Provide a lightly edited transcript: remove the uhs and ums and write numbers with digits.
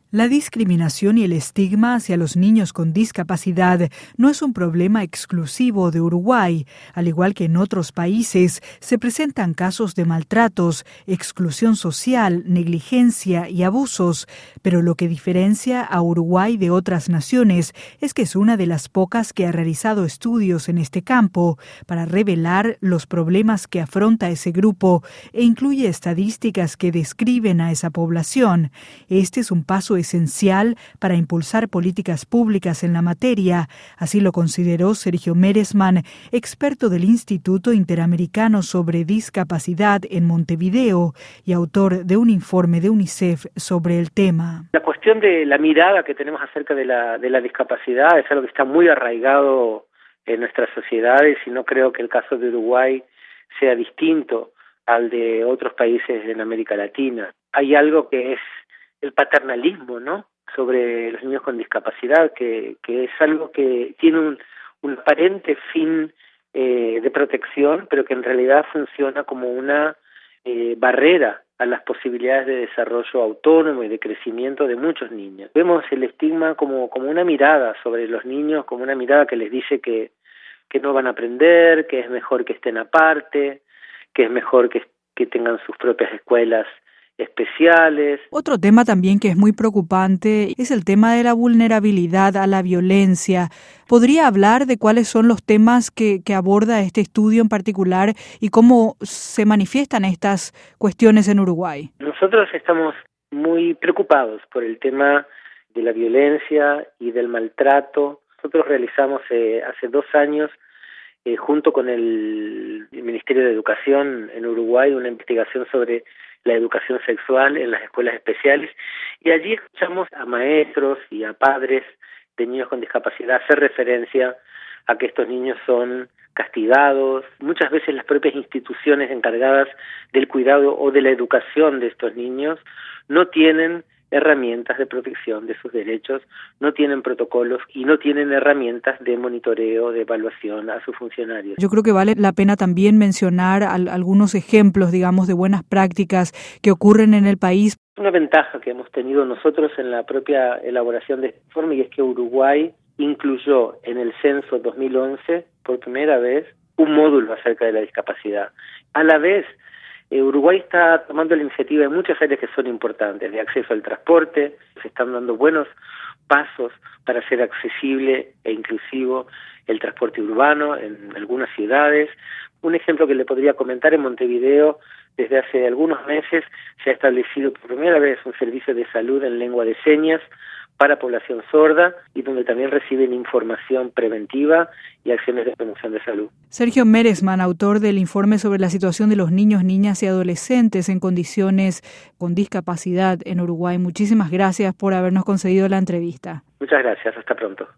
La discriminación y el estigma hacia los niños con discapacidad no es un problema exclusivo de Uruguay. Al igual que en otros países, se presentan casos de maltratos, exclusión social, negligencia y abusos. Pero lo que diferencia a Uruguay de otras naciones es que es una de las pocas que ha realizado estudios en este campo para revelar los problemas que afronta ese grupo e incluye estadísticas que describen a esa población. Este es un paso esencial para impulsar políticas públicas en la materia, así lo consideró Sergio Meresman, experto del Instituto Interamericano sobre Discapacidad en Montevideo y autor de un informe de UNICEF sobre el tema. La cuestión de la mirada que tenemos acerca de la discapacidad es algo que está muy arraigado en nuestras sociedades y no creo que el caso de Uruguay sea distinto al de otros países en América Latina. Hay algo que es el paternalismo, ¿no?, sobre los niños con discapacidad, que es algo que tiene un aparente fin de protección, pero que en realidad funciona como una barrera a las posibilidades de desarrollo autónomo y de crecimiento de muchos niños. Vemos el estigma como una mirada sobre los niños, como una mirada que les dice que no van a aprender, que es mejor que estén aparte, que es mejor que tengan sus propias escuelas especiales. Otro tema también que es muy preocupante es el tema de la vulnerabilidad a la violencia. ¿Podría hablar de cuáles son los temas que aborda este estudio en particular y cómo se manifiestan estas cuestiones en Uruguay? Nosotros estamos muy preocupados por el tema de la violencia y del maltrato. Nosotros realizamos hace 2 años junto con el Ministerio de Educación en Uruguay una investigación sobre la educación sexual en las escuelas especiales, y allí escuchamos a maestros y a padres de niños con discapacidad hacer referencia a que estos niños son castigados. Muchas veces las propias instituciones encargadas del cuidado o de la educación de estos niños no tienen herramientas de protección de sus derechos, no tienen protocolos y no tienen herramientas de monitoreo, de evaluación a sus funcionarios. Yo creo que vale la pena también mencionar algunos ejemplos, digamos, de buenas prácticas que ocurren en el país. Una ventaja que hemos tenido nosotros en la propia elaboración de este informe y es que Uruguay incluyó en el censo 2011 por primera vez un módulo acerca de la discapacidad. A la vez, Uruguay está tomando la iniciativa en muchas áreas que son importantes, de acceso al transporte. Se están dando buenos pasos para hacer accesible e inclusivo el transporte urbano en algunas ciudades. Un ejemplo que le podría comentar: en Montevideo, desde hace algunos meses se ha establecido por primera vez un servicio de salud en lengua de señas para población sorda y donde también reciben información preventiva y acciones de promoción de salud. Sergio Meresman, autor del informe sobre la situación de los niños, niñas y adolescentes en condiciones con discapacidad en Uruguay. Muchísimas gracias por habernos concedido la entrevista. Muchas gracias, hasta pronto.